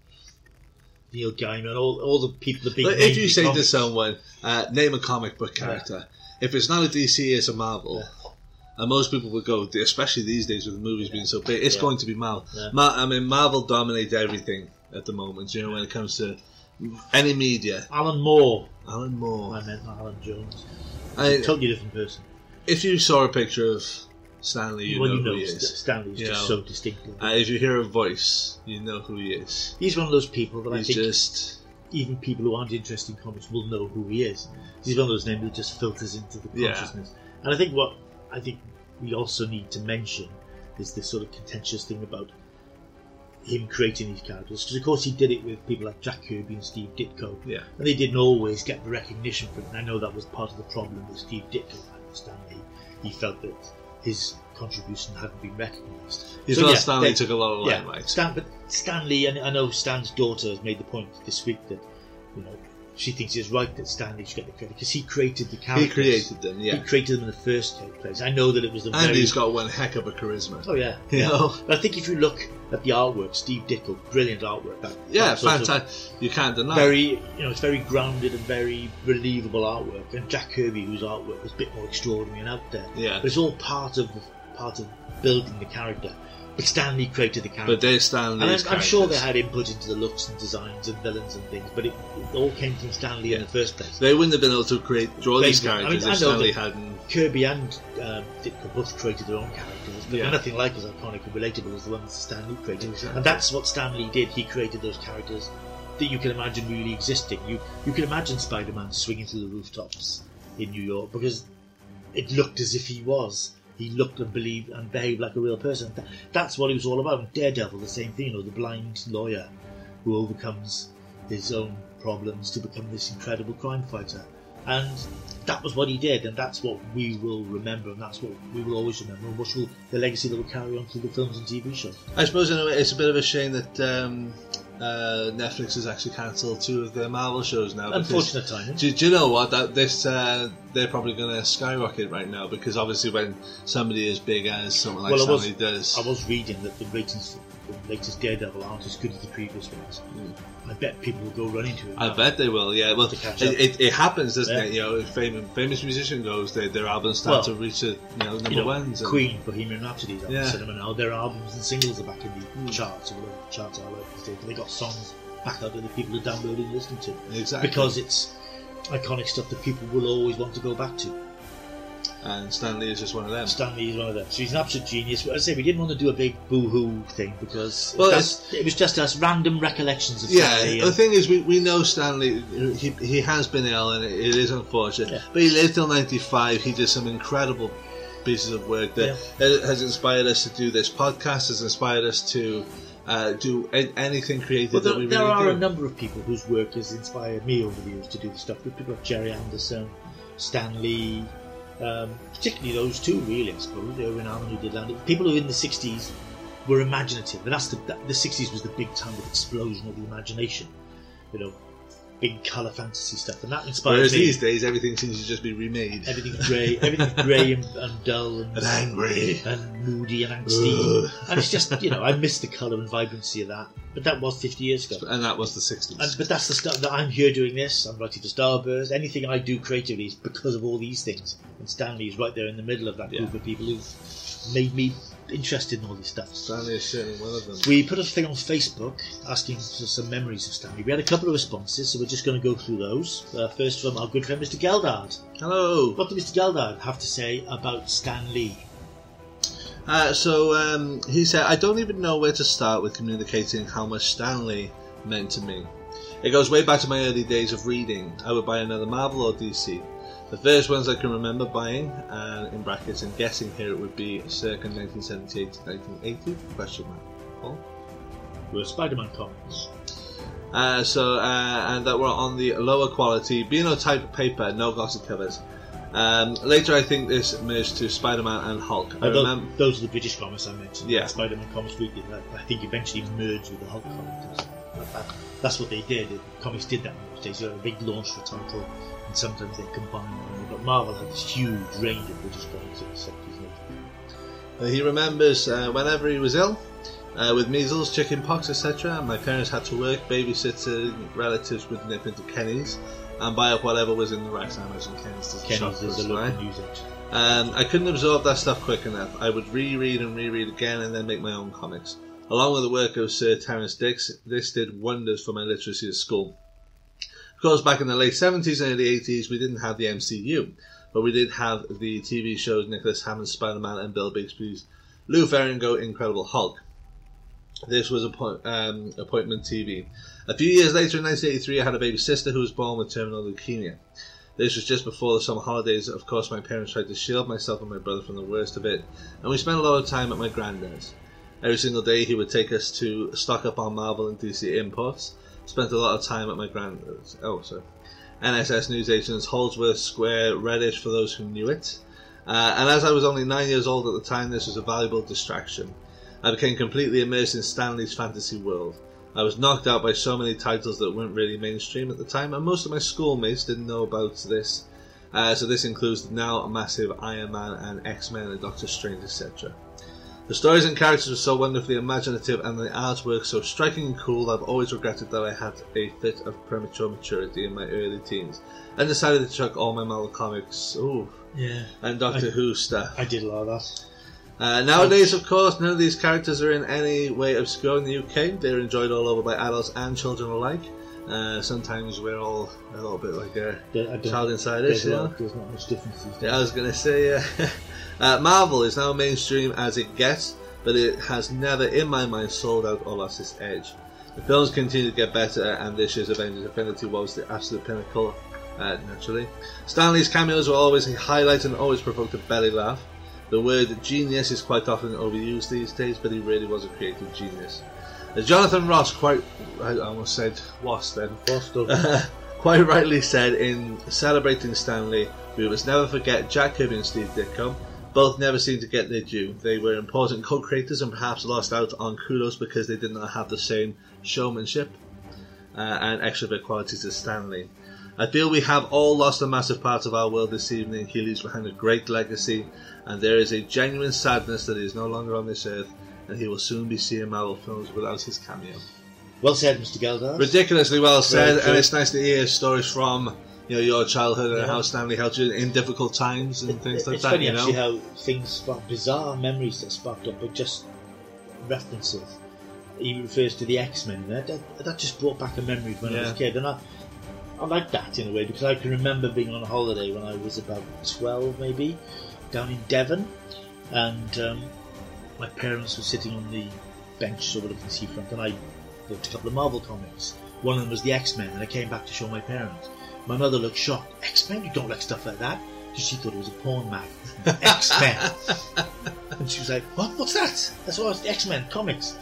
Speaker 1: Neil Gaiman, all, all the people, the big
Speaker 2: But if
Speaker 1: names
Speaker 2: you
Speaker 1: in
Speaker 2: say to
Speaker 1: comics.
Speaker 2: someone, uh, name a comic book character, if it's not a D C, it's a Marvel. And most people would go, especially these days with the movies being so big, it's
Speaker 1: Yeah.
Speaker 2: going to be Marvel.
Speaker 1: Yeah.
Speaker 2: Ma- I mean, Marvel dominates everything at the moment, you know, when it comes to any media.
Speaker 1: Alan Moore.
Speaker 2: Alan Moore.
Speaker 1: I meant Alan Jones.
Speaker 2: I,
Speaker 1: Totally different person.
Speaker 2: if you saw a picture of Stanley, you
Speaker 1: well,
Speaker 2: know
Speaker 1: you
Speaker 2: who
Speaker 1: know,
Speaker 2: he
Speaker 1: St-
Speaker 2: is.
Speaker 1: Stanley's
Speaker 2: You
Speaker 1: just
Speaker 2: know.
Speaker 1: so distinctive.
Speaker 2: Uh, if you hear a voice, you know who he is.
Speaker 1: He's one of those people that
Speaker 2: He's
Speaker 1: I think
Speaker 2: just...
Speaker 1: even people who aren't interested in comics will know who he is. He's one of those names that just filters into the
Speaker 2: Yeah.
Speaker 1: consciousness. And I think what I think we also need to mention is this sort of contentious thing about him creating these characters, because of course he did it with people like Jack Kirby and Steve Ditko,
Speaker 2: Yeah.
Speaker 1: and they didn't always get the recognition for it. And I know that was part of the problem that Steve Ditko had with Stanley. He felt that his contribution hadn't been recognised.
Speaker 2: You
Speaker 1: So,
Speaker 2: felt
Speaker 1: yeah,
Speaker 2: Stanley
Speaker 1: they-
Speaker 2: took a lot of
Speaker 1: Yeah,
Speaker 2: limelight.
Speaker 1: Stan, but Stanley, and I know Stan's daughter has made the point this week that, you know, she thinks it's right that Stanley should get the credit because he created the
Speaker 2: He
Speaker 1: characters.
Speaker 2: created them, yeah.
Speaker 1: He created them in the first place. I know that it was the
Speaker 2: And
Speaker 1: very...
Speaker 2: he's got one heck of a charisma.
Speaker 1: Oh yeah,
Speaker 2: You
Speaker 1: yeah.
Speaker 2: know?
Speaker 1: But I think if you look at the artwork, Steve Ditko, brilliant artwork. That,
Speaker 2: Yeah,
Speaker 1: that sort of
Speaker 2: fantastic. You can't deny.
Speaker 1: Very, you know, it's very grounded and very believable artwork. And Jack Kirby, whose artwork was a bit more extraordinary and out there.
Speaker 2: Yeah.
Speaker 1: But it's all part of part of building the character. But Stanley created the character.
Speaker 2: But they're Stanley's
Speaker 1: And I'm, I'm sure they
Speaker 2: characters.
Speaker 1: had input into the looks and designs and villains and things, but it, it all came from Stanley in the first place.
Speaker 2: They wouldn't have been able to create draw
Speaker 1: They
Speaker 2: these
Speaker 1: would- I
Speaker 2: characters
Speaker 1: mean, I
Speaker 2: if
Speaker 1: know
Speaker 2: Stanley
Speaker 1: that-
Speaker 2: hadn't.
Speaker 1: Kirby and um, Ditko both created their own characters, but
Speaker 2: Yeah.
Speaker 1: they're nothing like as iconic and relatable as the ones that Stanley created.
Speaker 2: Exactly.
Speaker 1: And that's what Stanley did. He created those characters that you can imagine really existing. You you can imagine Spider-Man swinging through the rooftops in New York because it looked as if he was. He looked and believed and behaved like a real person. That's what he was all about. And Daredevil, the same thing. You know, the blind lawyer who overcomes his own problems to become this incredible crime fighter. And that was what he did, and that's what we will remember, and that's what we will always remember, and what will, the legacy that will carry on through the films and T V shows.
Speaker 2: I suppose in a way it's a bit of a shame that um, uh, Netflix has actually cancelled two of their Marvel shows now.
Speaker 1: Unfortunate timing.
Speaker 2: Do, do you know what? That this uh, they're probably going to skyrocket right now, because obviously when somebody as big as someone like
Speaker 1: well,
Speaker 2: Stanley does,
Speaker 1: I was reading that the ratings, the latest Daredevil aren't as good as the previous ones. Mm. I bet people will go running to it.
Speaker 2: I bet they will, yeah. Well, it, it, it happens, doesn't
Speaker 1: yeah.
Speaker 2: it? You know, if famous, famous musician goes, they, their albums start
Speaker 1: well,
Speaker 2: to reach a, you know, number
Speaker 1: you know,
Speaker 2: ones. And
Speaker 1: Queen, Bohemian Rhapsody, on
Speaker 2: yeah.
Speaker 1: the cinema now. Their albums and singles are back in the mm. charts, or whatever the charts are like these days. They got songs back out there that people are downloading and listening to.
Speaker 2: Exactly.
Speaker 1: Because it's iconic stuff that people will always want to go back to.
Speaker 2: And Stanley is just one of them.
Speaker 1: Stanley is one of them. So he's an absolute genius. But as I say, we didn't want to do a big boo-hoo thing because
Speaker 2: well,
Speaker 1: it was just us random recollections of
Speaker 2: yeah,
Speaker 1: Stanley.
Speaker 2: Yeah, the thing is, we, we know Stanley, he, he has been ill and it, it is unfortunate. Yeah. But he lived till ninety-five. He did some incredible pieces of work that yeah. has inspired us to do this podcast, has inspired us to uh, do anything creative
Speaker 1: well, there,
Speaker 2: that we
Speaker 1: there
Speaker 2: really
Speaker 1: are
Speaker 2: do.
Speaker 1: a number of people whose work has inspired me over the years to do the stuff. We've got Jerry Anderson, Stanley... Um, particularly those two, really, I suppose. Irwin Allen, who did Land. People who in the sixties were imaginative, and that's the that, the sixties was the big time of explosion of the imagination. You know, big colour fantasy stuff, and that inspired
Speaker 2: Whereas
Speaker 1: me.
Speaker 2: these days, everything seems to just be remade.
Speaker 1: Everything's grey, everything's grey and, and dull and,
Speaker 2: and angry
Speaker 1: and moody and angsty, and it's just, you know, I miss the colour and vibrancy of that. But that was fifty years ago,
Speaker 2: and that was the sixties.
Speaker 1: And, but that's the stuff that I'm here doing this. I'm writing to Starburst. Anything I do creatively is because of all these things. And Stanley is right there in the middle of that group yeah. of people who've made me interested in all this stuff.
Speaker 2: Stanley is certainly one of them.
Speaker 1: We put a thing on Facebook asking for some memories of Stanley. We had a couple of responses, so we're just going to go through those. Uh, first from our good friend Mister Geldard.
Speaker 2: Hello.
Speaker 1: What did Mister Geldard have to say about Stanley?
Speaker 2: Uh, so um, he said, I don't even know where to start with communicating how much Stanley meant to me. It goes way back to my early days of reading. I would buy another Marvel or D C. The first ones I can remember buying, and in brackets and guessing here, it would be circa nineteen seventy-eight to nineteen eighty, question mark. Paul?
Speaker 1: Were Spider-Man comics.
Speaker 2: Uh, so, uh, and that were on the lower quality Beano type paper, no glossy covers. Um, later, I think this merged to Spider-Man and Hulk. I
Speaker 1: those,
Speaker 2: remember
Speaker 1: those are the British comics I mentioned.
Speaker 2: Yeah,
Speaker 1: Spider-Man Comics Weekly. I think eventually merged with the Hulk comics. That, that's what they did. The comics did that in those days. They had a big launch for title, and sometimes they combined them. But Marvel had this huge range of British comics in the seventies and eighties.
Speaker 2: Uh, he remembers uh, whenever he was ill, uh, with measles, chicken pox, et cetera. My parents had to work, babysitter, relatives would nip into Kenny's and buy up whatever was in the racks. I imagine Kenny's is
Speaker 1: Kenny's is the local news agent.
Speaker 2: Um, I couldn't absorb that stuff quick enough. I would reread and reread again and then make my own comics. Along with the work of Sir Terence Dicks, this did wonders for my literacy at school. Of course, back in the late seventies and early eighties, we didn't have the M C U, but we did have the T V shows Nicholas Hammond's Spider-Man and Bill Bixby's Lou Ferrigno Incredible Hulk. This was appoint- um, appointment T V. A few years later, in nineteen eighty-three, I had a baby sister who was born with terminal leukemia. This was just before the summer holidays. Of course, my parents tried to shield myself and my brother from the worst of it, and we spent a lot of time at my granddad's. Every single day he would take us to stock up on Marvel and D C imports. Spent a lot of time at my granddad's. Oh, sorry. N S S newsagents, Holdsworth Square, Reddish for those who knew it. Uh, and as I was only nine years old at the time, this was a valuable distraction. I became completely immersed in Stanley's fantasy world. I was knocked out by so many titles that weren't really mainstream at the time, and most of my schoolmates didn't know about this. Uh, so this includes the now massive Iron Man and X-Men and Doctor Strange, et cetera. The stories and characters were so wonderfully imaginative and the artwork so striking and cool. I've always regretted that I had a fit of premature maturity in my early teens and decided to chuck all my Marvel comics ooh,
Speaker 1: yeah.
Speaker 2: and Doctor
Speaker 1: I,
Speaker 2: Who stuff.
Speaker 1: I did a lot of that.
Speaker 2: Uh, nowadays, of course, none of these characters are in any way obscure in the U K. They're enjoyed all over by adults and children alike. Uh, sometimes we're all a little bit like a child inside us, you know?
Speaker 1: There's not much difference.
Speaker 2: Yeah, I was going to say, uh, uh, Marvel is now mainstream as it gets, but it has never, in my mind, sold out or lost its edge. The films continue to get better, and this year's Avengers Infinity was the absolute pinnacle, uh, naturally. Stan Lee's cameos were always a highlight and always provoked a belly laugh. The word genius is quite often overused these days, but he really was a creative genius. As Jonathan Ross quite, I almost said was then, uh, quite rightly said in celebrating Stan Lee, we must never forget Jack Kirby and Steve Ditko. Both never seemed to get their due. They were important co-creators and perhaps lost out on kudos because they did not have the same showmanship uh, and extrovert qualities as Stan Lee. I feel we have all lost a massive part of our world this evening. He leaves behind a great legacy, and there is a genuine sadness that he is no longer on this earth, and he will soon be seeing Marvel films without his cameo.
Speaker 1: Well said, Mister Gelder.
Speaker 2: Ridiculously well said, and it's nice to hear stories from, you know, your childhood and yeah. how Stan Lee helped you in difficult times and things
Speaker 1: it,
Speaker 2: like
Speaker 1: it's
Speaker 2: that.
Speaker 1: It's funny
Speaker 2: you know?
Speaker 1: actually how things spark bizarre memories that sparked up, but just references. He refers to the X-Men. That, that, that just brought back a memory when yeah. I was a kid, and I, I like that in a way because I can remember being on a holiday when I was about twelve, maybe, down in Devon, and um, my parents were sitting on the bench overlooking the seafront, and I looked a couple of Marvel comics. One of them was the X-Men, and I came back to show my parents. My mother looked shocked. X-Men? You don't like stuff like that? Because she thought it was a porn mag. X-Men. And she was like, what? What's that? That's what it's the X-Men comics.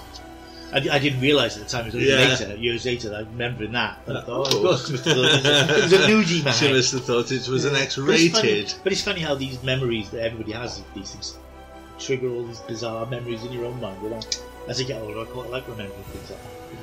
Speaker 1: I, I didn't realise at the time. It was only yeah. later, years later, that I remembered that. And I thought, oh, of course. It was a nudie mag.
Speaker 2: She must have thought it was an X-rated.
Speaker 1: But it's, funny, but it's funny how these memories that everybody has of these things trigger all these bizarre memories in your own mind. Without, as I get older, I quite like remembering things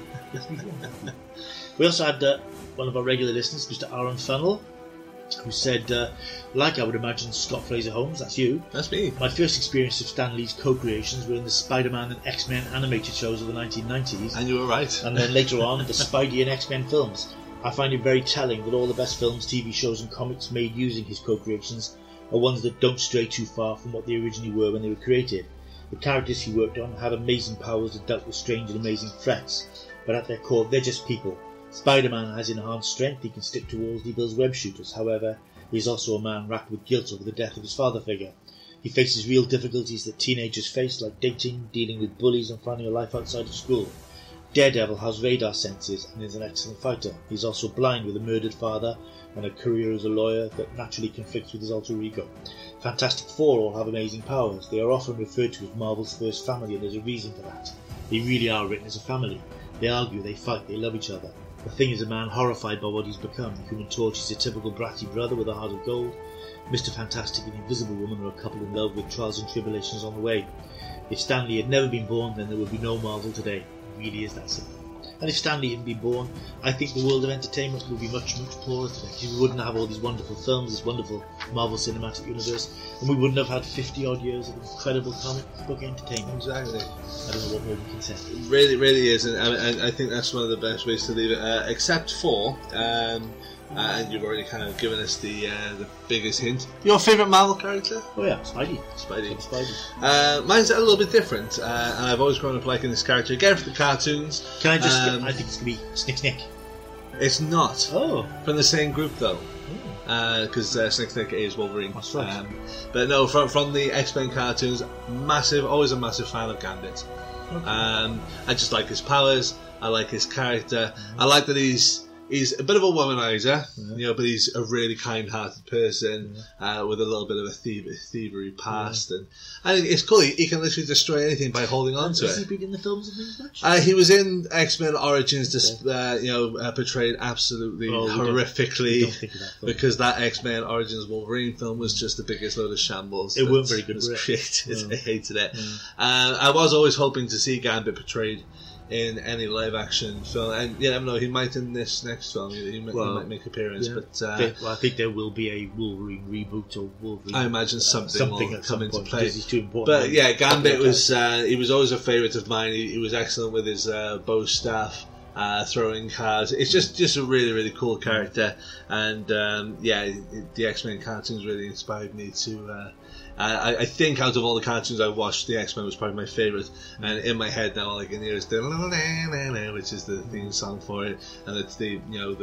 Speaker 1: like that. We also had uh, one of our regular listeners, Mister Aaron Funnell, who said, uh, like I would imagine Scott Fraser Holmes, that's you.
Speaker 2: That's me.
Speaker 1: My first experience of Stan Lee's co-creations were in the Spider-Man and X-Men animated shows of the nineteen nineties.
Speaker 2: And you were right.
Speaker 1: And then later on, the Spidey and X-Men films. I find it very telling that all the best films, T V shows and comics made using his co-creations are ones that don't stray too far from what they originally were when they were created. The characters he worked on had amazing powers that dealt with strange and amazing threats, but at their core, they're just people. Spider-Man has enhanced strength, he can stick to walls, he builds web shooters. However, he is also a man racked with guilt over the death of his father figure. He faces real difficulties that teenagers face, like dating, dealing with bullies and finding a life outside of school. Daredevil has radar senses and is an excellent fighter. He is also blind with a murdered father and a career as a lawyer that naturally conflicts with his alter ego. Fantastic Four all have amazing powers. They are often referred to as Marvel's first family, and there's a reason for that. They really are written as a family. They argue, they fight, they love each other. The Thing is a man horrified by what he's become. The Human Torch is a typical bratty brother with a heart of gold. Mister Fantastic and the Invisible Woman are a couple in love with trials and tribulations on the way. If Stan Lee had never been born, then there would be no Marvel today. It really is that simple. And if Stan Lee hadn't been born, I think the world of entertainment would be much, much poorer today. We wouldn't have all these wonderful films, this wonderful Marvel Cinematic Universe, and we wouldn't have had fifty odd years of incredible comic book entertainment.
Speaker 2: Exactly.
Speaker 1: I don't know what more we can say.
Speaker 2: It really, really is, and, and I think that's one of the best ways to leave it, uh, except for, um, uh, and you've already kind of given us the uh, the biggest hint. Your favourite Marvel character?
Speaker 1: Oh yeah, Spidey.
Speaker 2: Spidey.
Speaker 1: Spidey.
Speaker 2: Uh, mine's a little bit different, uh, and I've always grown up liking this character. Again, for the cartoons.
Speaker 1: Can I just?
Speaker 2: Um,
Speaker 1: I think it's gonna be Snick Snick.
Speaker 2: It's not.
Speaker 1: Oh.
Speaker 2: From the same group though. Because uh, uh, Snick Snick is Wolverine.
Speaker 1: That's right.
Speaker 2: Um, but no, from from the X-Men cartoons, massive, always a massive fan of Gambit. Okay. Um, I just like his powers. I like his character. Mm-hmm. I like that he's he's a bit of a womanizer, yeah. you know, but he's a really kind-hearted person yeah. uh, with a little bit of a thiev- thievery past, yeah. and I think it's cool. He, he can literally destroy anything by holding on to it.
Speaker 1: Has he been in the films and things much?
Speaker 2: Uh, he was in X-Men Origins, dis- uh, you know, uh, portrayed absolutely oh, horrifically don't, don't that because that X-Men Origins Wolverine film was just the biggest load of shambles.
Speaker 1: It weren't very good.
Speaker 2: Was created.
Speaker 1: No.
Speaker 2: I hated it.
Speaker 1: No.
Speaker 2: Uh, I was always hoping to see Gambit portrayed in any live action film, and you never know, he might in this next film, he, he, might, well, he might make an appearance. Yeah. But uh,
Speaker 1: they, well, I think there will be a Wolverine reboot or Wolverine.
Speaker 2: I imagine something, uh, something will come into play.
Speaker 1: He's too important.
Speaker 2: But yeah, Gambit was uh, he was always a favourite of mine. He, he was excellent with his uh, bow staff. Uh, throwing cards. It's just, just a really, really cool character, and um, yeah, the X-Men cartoons really inspired me to. Uh, I, I think out of all the cartoons I watched, the X-Men was probably my favourite, and in my head now all I can hear is the which is the theme song for it, and it's the you know the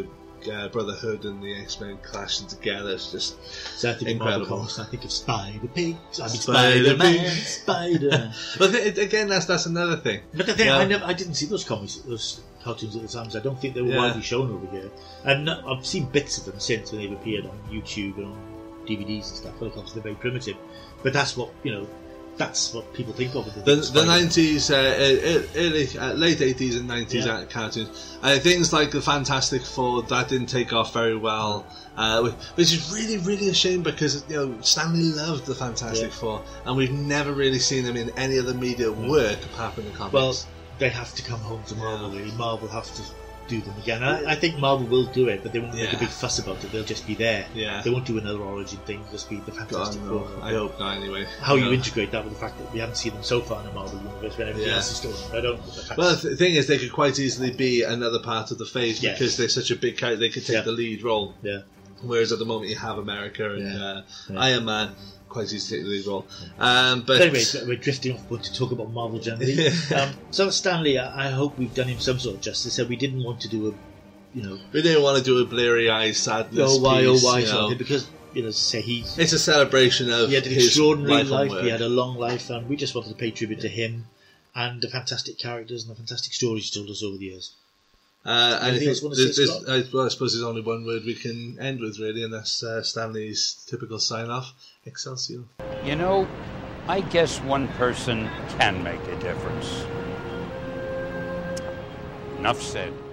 Speaker 2: uh, Brotherhood and the X-Men clashing together. It's just
Speaker 1: so I think
Speaker 2: incredible.
Speaker 1: Of Marvel Comics, I think of Spider Pigs, I mean
Speaker 2: Spider
Speaker 1: Spider Man,
Speaker 2: Pigs.
Speaker 1: Spider.
Speaker 2: But th- again, that's that's another thing.
Speaker 1: But the thing,
Speaker 2: Yeah.
Speaker 1: I never, I didn't see those comics, those cartoons at the time. So I don't think they were
Speaker 2: Yeah.
Speaker 1: widely shown over here. And no, I've seen bits of them since when they've appeared on YouTube and on D V Ds and stuff. But of course, they're very primitive. But that's what you know. That's what people think of. When they
Speaker 2: The
Speaker 1: think of
Speaker 2: the
Speaker 1: Spider-Man.
Speaker 2: nineties, uh, early, uh, late eighties and nineties
Speaker 1: Yeah.
Speaker 2: cartoons, uh, things like the Fantastic Four that didn't take off very well, uh, which is really really a shame because you know Stanley loved the Fantastic
Speaker 1: Yeah.
Speaker 2: Four, and we've never really seen them in any other media work apart from the comics.
Speaker 1: Well, they have to come home to Marvel. Really, Marvel have to do them again. And I, I think Marvel will do it, but they won't make
Speaker 2: Yeah.
Speaker 1: a big fuss about it. They'll just be there.
Speaker 2: Yeah.
Speaker 1: They won't do another origin thing. They'll just be the
Speaker 2: God,
Speaker 1: Fantastic
Speaker 2: no,
Speaker 1: Four.
Speaker 2: I hope not. Anyway,
Speaker 1: How you
Speaker 2: know.
Speaker 1: integrate that with the fact that we haven't seen them so far in the Marvel universe when everything
Speaker 2: Yeah.
Speaker 1: else is still on. I don't. know the fact
Speaker 2: Well, the thing is, they could quite easily be another part of the phase
Speaker 1: Yes.
Speaker 2: because they're such a big character. They could take
Speaker 1: Yeah.
Speaker 2: the lead role.
Speaker 1: yeah.
Speaker 2: Whereas at the moment you have America and
Speaker 1: Yeah.
Speaker 2: uh,
Speaker 1: Yeah.
Speaker 2: Iron Man quite easily take the lead role. Um, but
Speaker 1: But anyway, so we're drifting off point to talk about Marvel generally. um, so Stanley, I I hope we've done him some sort of justice. So we didn't want to do a, you know,
Speaker 2: we didn't want to do a bleary-eyed sadness
Speaker 1: oh why,
Speaker 2: piece,
Speaker 1: oh why,
Speaker 2: you
Speaker 1: sort of
Speaker 2: know.
Speaker 1: thing, because you know, say he's
Speaker 2: It's a celebration of
Speaker 1: he had an
Speaker 2: his
Speaker 1: extraordinary
Speaker 2: life,
Speaker 1: life.
Speaker 2: and
Speaker 1: He
Speaker 2: work.
Speaker 1: had a long life, and we just wanted to pay tribute to him and the fantastic characters and the fantastic stories he told us over the years.
Speaker 2: Uh, and
Speaker 1: Anything
Speaker 2: I,
Speaker 1: else
Speaker 2: think
Speaker 1: you want to
Speaker 2: there's,
Speaker 1: say,
Speaker 2: there's,
Speaker 1: Scott?
Speaker 2: I, well, I suppose there's only one word we can end with, really, and that's uh, Stanley's typical sign-off, Excelsior.
Speaker 3: You know, I guess one person can make a difference. Enough said.